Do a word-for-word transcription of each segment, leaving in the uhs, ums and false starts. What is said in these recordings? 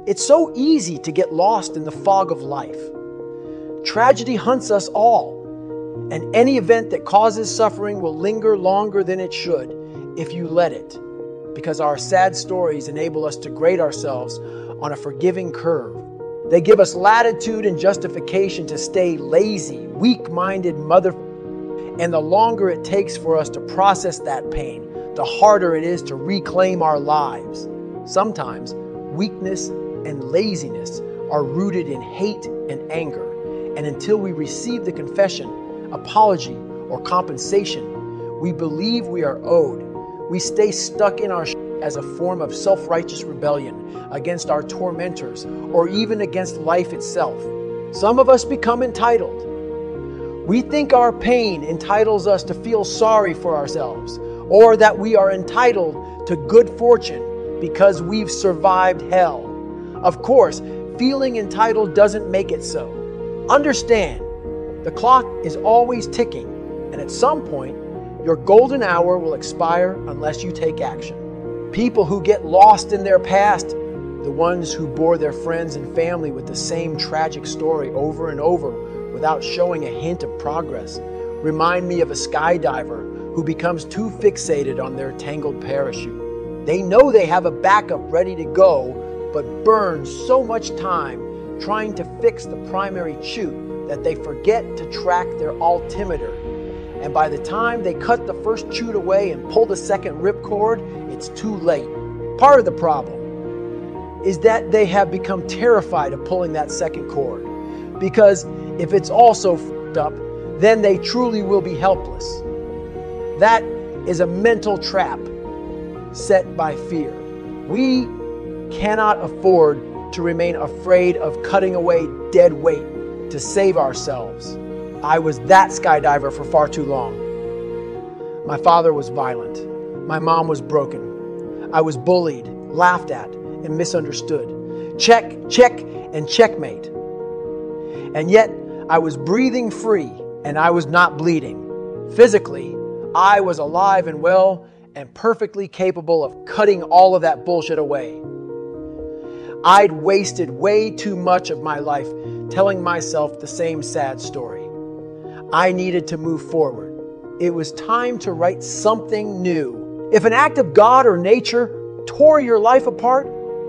It's so easy to get lost in the fog of life. Tragedy hunts us all, and any event that causes suffering will linger longer than it should if you let it, because our sad stories enable us to grade ourselves on a forgiving curve. They give us latitude and justification to stay lazy, weak-minded mother. And the longer it takes for us to process that pain, the harder it is to reclaim our lives. Sometimes weakness and laziness are rooted in hate and anger. And until we receive the confession, apology, or compensation we believe we are owed, we stay stuck in our sh- as a form of self-righteous rebellion against our tormentors or even against life itself. Some of us become entitled. We think our pain entitles us to feel sorry for ourselves, or that we are entitled to good fortune because we've survived hell. Of course, feeling entitled doesn't make it so. Understand, the clock is always ticking, and at some point, your golden hour will expire unless you take action. People who get lost in their past, the ones who bore their friends and family with the same tragic story over and over without showing a hint of progress, remind me of a skydiver who becomes too fixated on their tangled parachute. They know they have a backup ready to go, but burn so much time trying to fix the primary chute that they forget to track their altimeter. And by the time they cut the first chute away and pull the second ripcord, it's too late. Part of the problem is that they have become terrified of pulling that second cord, because if it's also f***ed up, then they truly will be helpless. That is a mental trap set by fear. We cannot afford to remain afraid of cutting away dead weight to save ourselves. I was that skydiver for far too long. My father was violent. My mom was broken. I was bullied, laughed at, and misunderstood. Check, check, and checkmate. And yet, I was breathing free, and I was not bleeding. Physically, I was alive and well, and perfectly capable of cutting all of that bullshit away. I'd wasted way too much of my life telling myself the same sad story. I needed to move forward. It was time to write something new. If an act of God or nature tore your life apart,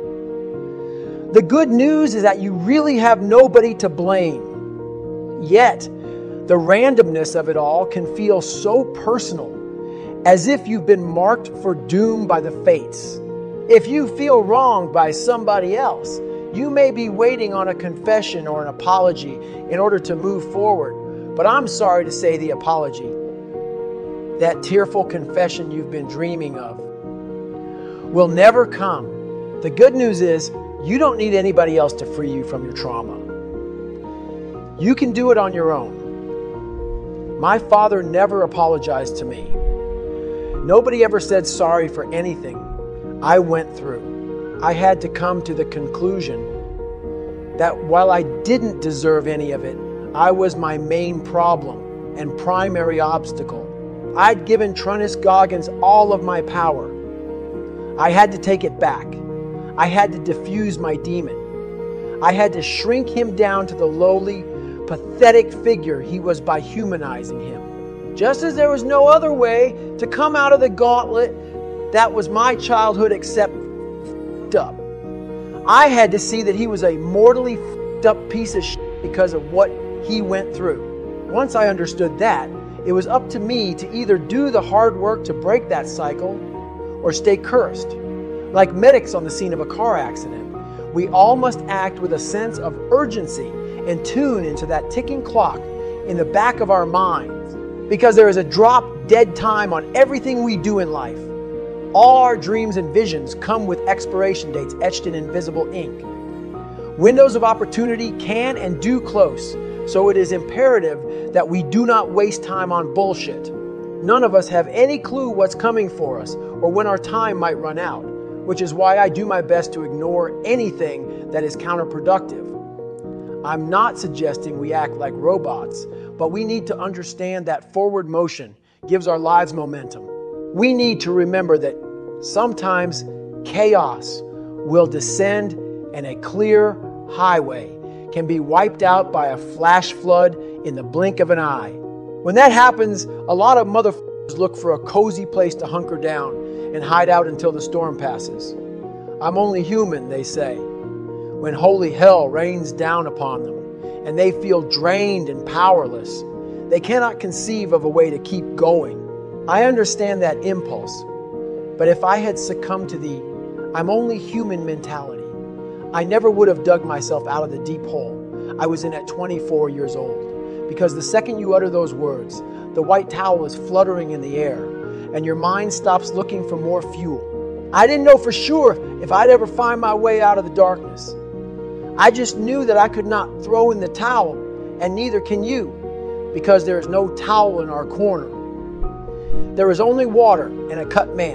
the good news is that you really have nobody to blame. Yet, the randomness of it all can feel so personal, as if you've been marked for doom by the fates. If you feel wronged by somebody else, you may be waiting on a confession or an apology in order to move forward. But I'm sorry to say the apology, that tearful confession you've been dreaming of, will never come. The good news is you don't need anybody else to free you from your trauma. You can do it on your own. My father never apologized to me. Nobody ever said sorry for anything I went through. I had to come to the conclusion that while I didn't deserve any of it, I was my main problem and primary obstacle. I'd given Trunnis Goggins all of my power. I had to take it back. I had to diffuse my demon. I had to shrink him down to the lowly, pathetic figure he was by humanizing him. Just as there was no other way to come out of the gauntlet that was my childhood except f***ed up. I had to see that he was a mortally f***ed up piece of shit because of what he went through. Once I understood that, it was up to me to either do the hard work to break that cycle or stay cursed. Like medics on the scene of a car accident, we all must act with a sense of urgency and tune into that ticking clock in the back of our minds, because there is a drop dead time on everything we do in life. All our dreams and visions come with expiration dates etched in invisible ink. Windows of opportunity can and do close, so it is imperative that we do not waste time on bullshit. None of us have any clue what's coming for us or when our time might run out, which is why I do my best to ignore anything that is counterproductive. I'm not suggesting we act like robots, but we need to understand that forward motion gives our lives momentum. We need to remember that sometimes chaos will descend and a clear highway can be wiped out by a flash flood in the blink of an eye. When that happens, a lot of motherfuckers look for a cozy place to hunker down and hide out until the storm passes. I'm only human, they say. When holy hell rains down upon them and they feel drained and powerless, they cannot conceive of a way to keep going. I understand that impulse, but if I had succumbed to the I'm only human mentality, I never would have dug myself out of the deep hole I was in at twenty-four years old. Because the second you utter those words, the white towel is fluttering in the air and your mind stops looking for more fuel. I didn't know for sure if I'd ever find my way out of the darkness. I just knew that I could not throw in the towel, and neither can you, because there is no towel in our corner. There is only water and a cut man.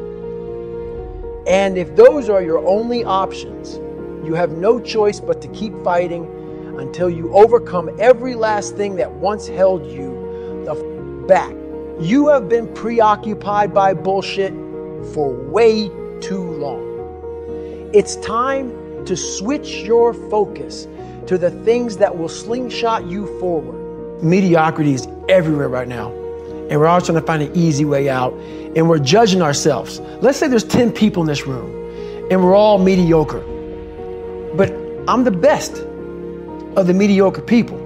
And if those are your only options, you have no choice but to keep fighting until you overcome every last thing that once held you the f- back. You have been preoccupied by bullshit for way too long. It's time to switch your focus to the things that will slingshot you forward. Mediocrity is everywhere right now, and we're all trying to find an easy way out, and we're judging ourselves. Let's say there's ten people in this room, and we're all mediocre. But I'm the best of the mediocre people.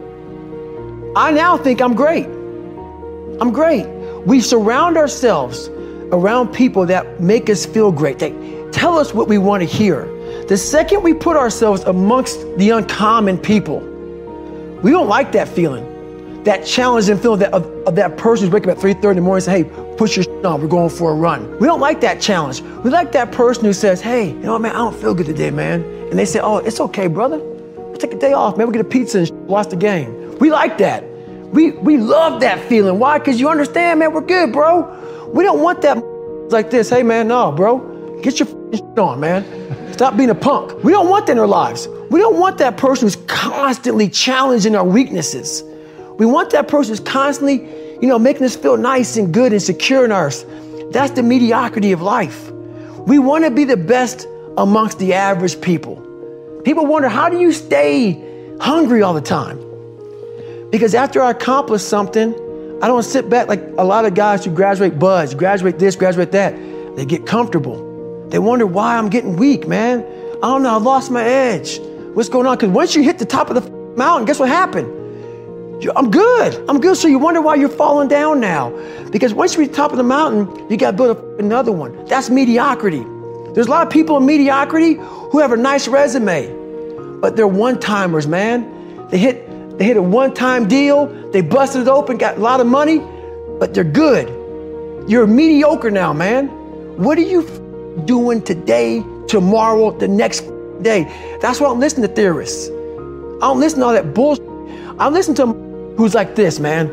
I now think I'm great. I'm great. We surround ourselves around people that make us feel great. They tell us what we want to hear. The second we put ourselves amongst the uncommon people, we don't like that feeling, that challenging feeling that, of, of that person who's waking up at three thirty in the morning and say, hey, put your shit on, we're going for a run. We don't like that challenge. We like that person who says, hey, you know what, man, I don't feel good today, man. And they say, oh, it's okay, brother. We'll take a day off, man. We'll get a pizza and watch the game. We like that. We we love that feeling. Why? Because you understand, man, we're good, bro. We don't want that like this. Hey, man, no, bro. Get your shit on, man. Stop being a punk. We don't want that in our lives. We don't want that person who's constantly challenging our weaknesses. We want that person who's constantly, you know, making us feel nice and good and secure in ours. That's the mediocrity of life. We want to be the best amongst the average people. People wonder, how do you stay hungry all the time? Because after I accomplish something, I don't sit back like a lot of guys who graduate buds, graduate this, graduate that. They get comfortable. They wonder why I'm getting weak, man. I don't know, I lost my edge. What's going on? Because once you hit the top of the mountain, guess what happened? I'm good. I'm good. So you wonder why you're falling down now. Because once you reach the top of the mountain, you got to build up another one. That's mediocrity. There's a lot of people in mediocrity who have a nice resume, but they're one-timers, man. They hit they hit a one-time deal. They busted it open, got a lot of money, but they're good. You're mediocre now, man. What are you doing today, tomorrow, the next day? That's why I don't listen to theorists. I don't listen to all that bullshit. I listen to them who's like this, man.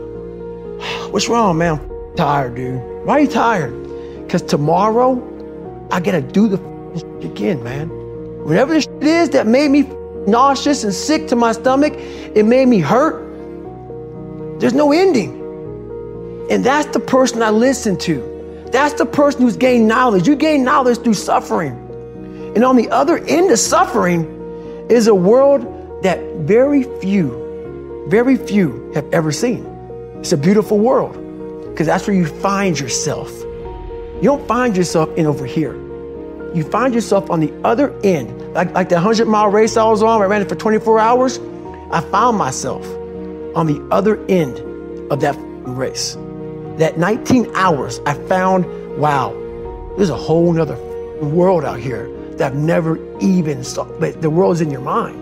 What's wrong, man? I'm tired, dude. Why are you tired? Because tomorrow, I gotta do the shit again, man. Whatever the shit is that made me nauseous and sick to my stomach, it made me hurt. There's no ending. And that's the person I listen to. That's the person who's gained knowledge. You gain knowledge through suffering. And on the other end of suffering is a world that very few, very few have ever seen. It's a beautiful world because that's where you find yourself. You don't find yourself in over here. You find yourself on the other end. Like, like the hundred mile race I was on, I ran it for twenty-four hours. I found myself on the other end of that race. That nineteen hours, I found, wow, there's a whole nother world out here that I've never even saw, but the world's in your mind.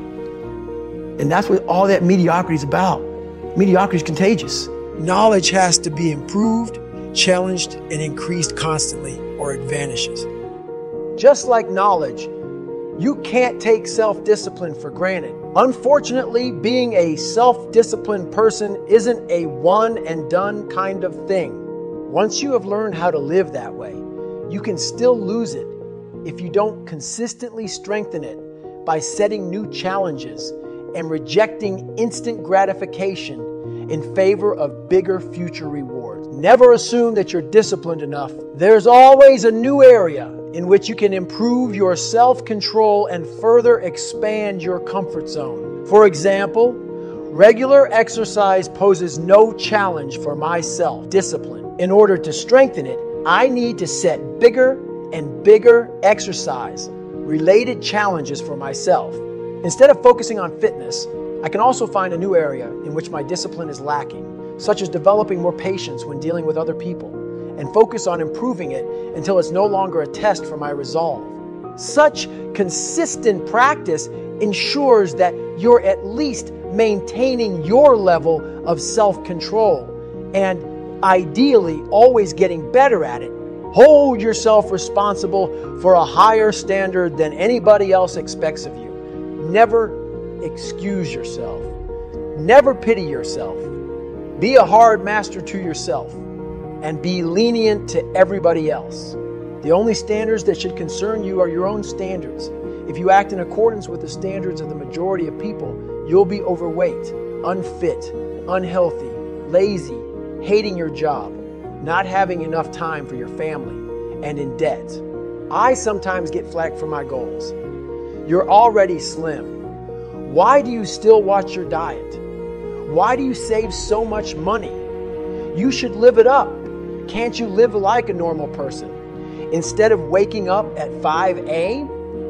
And that's what all that mediocrity is about. Mediocrity is contagious. Knowledge has to be improved, challenged, and increased constantly, or it vanishes. Just like knowledge, you can't take self-discipline for granted. Unfortunately, being a self-disciplined person isn't a one-and-done kind of thing. Once you have learned how to live that way, you can still lose it if you don't consistently strengthen it by setting new challenges and rejecting instant gratification in favor of bigger future rewards. Never assume that you're disciplined enough. There's always a new area in which you can improve your self-control and further expand your comfort zone. For example, regular exercise poses no challenge for my self-discipline. In order to strengthen it, I need to set bigger and bigger exercise-related challenges for myself. Instead of focusing on fitness, I can also find a new area in which my discipline is lacking, such as developing more patience when dealing with other people, and focus on improving it until it's no longer a test for my resolve. Such consistent practice ensures that you're at least maintaining your level of self-control and ideally always getting better at it. Hold yourself responsible for a higher standard than anybody else expects of you. Never excuse yourself. Never pity yourself. Be a hard master to yourself and be lenient to everybody else. The only standards that should concern you are your own standards. If you act in accordance with the standards of the majority of people, you'll be overweight, unfit, unhealthy, lazy, hating your job, not having enough time for your family, and in debt. I sometimes get flack for my goals. You're already slim. Why do you still watch your diet? Why do you save so much money? You should live it up. Can't you live like a normal person? Instead of waking up at five a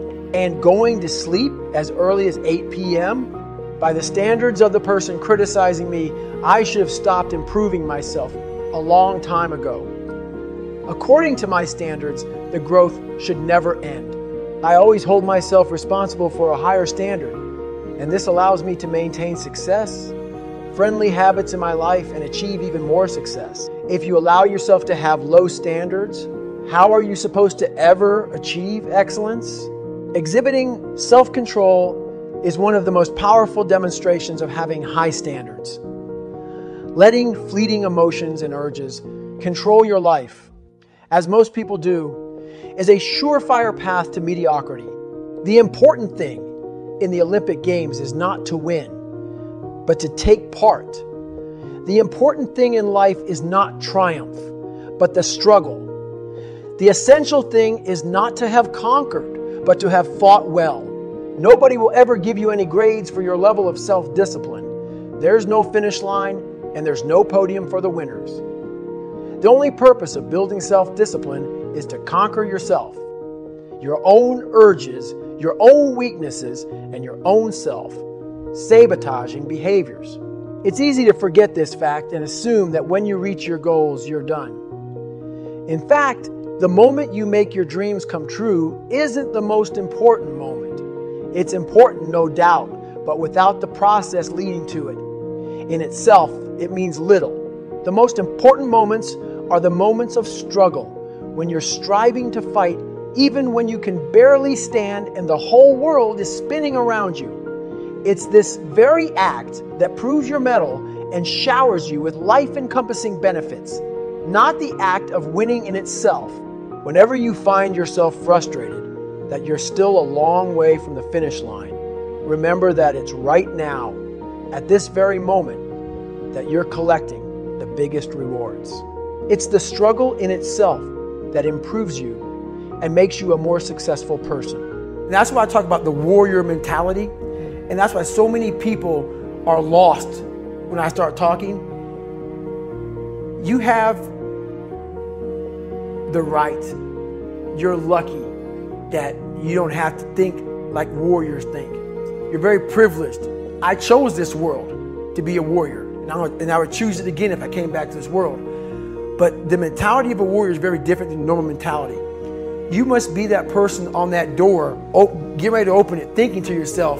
and going to sleep as early as eight p m, by the standards of the person criticizing me, I should have stopped improving myself a long time ago. According to my standards, the growth should never end. I always hold myself responsible for a higher standard, and this allows me to maintain success, friendly habits in my life, and achieve even more success. If you allow yourself to have low standards, how are you supposed to ever achieve excellence? Exhibiting self-control is one of the most powerful demonstrations of having high standards. Letting fleeting emotions and urges control your life, as most people do, is a surefire path to mediocrity. The important thing in the Olympic Games is not to win, but to take part. The important thing in life is not triumph, but the struggle. The essential thing is not to have conquered, but to have fought well. Nobody will ever give you any grades for your level of self-discipline. There's no finish line, and there's no podium for the winners. The only purpose of building self-discipline is to conquer yourself, your own urges, your own weaknesses, and your own self-sabotaging behaviors. It's easy to forget this fact and assume that when you reach your goals, you're done. In fact, the moment you make your dreams come true isn't the most important moment. It's important, no doubt, but without the process leading to it, in itself, it means little. The most important moments are the moments of struggle, when you're striving to fight even when you can barely stand and the whole world is spinning around you. It's this very act that proves your mettle and showers you with life-encompassing benefits, not the act of winning in itself. Whenever you find yourself frustrated, that you're still a long way from the finish line, remember that it's right now, at this very moment, that you're collecting the biggest rewards. It's the struggle in itself that improves you and makes you a more successful person. And that's why I talk about the warrior mentality. And that's why so many people are lost when I start talking. You have the right. You're lucky that you don't have to think like warriors think. You're very privileged. I chose this world to be a warrior, and I would, and I would choose it again if I came back to this world. But the mentality of a warrior is very different than normal mentality. You must be that person on that door, op- get ready to open it, thinking to yourself,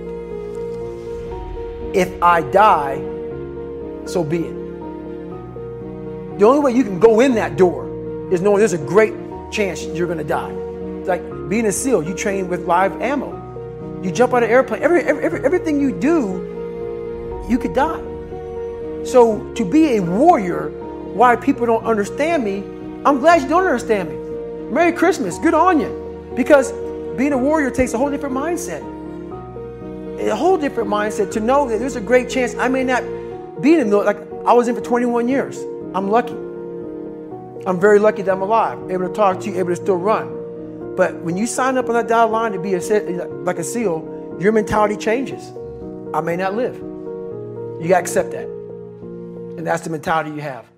if I die, so be it. The only way you can go in that door is knowing there's a great chance you're going to die. It's like being a SEAL, you train with live ammo. You jump out of an airplane. Every, every, every, everything you do, you could die. So to be a warrior, why people don't understand me, I'm glad you don't understand me. Merry Christmas, good on you. Because being a warrior takes a whole different mindset. A whole different mindset to know that there's a great chance I may not be in the military. Like I was in for twenty-one years. I'm lucky. I'm very lucky that I'm alive, able to talk to you, able to still run. But when you sign up on that dotted line to be a, like a SEAL, your mentality changes. I may not live. You got to accept that. And that's the mentality you have.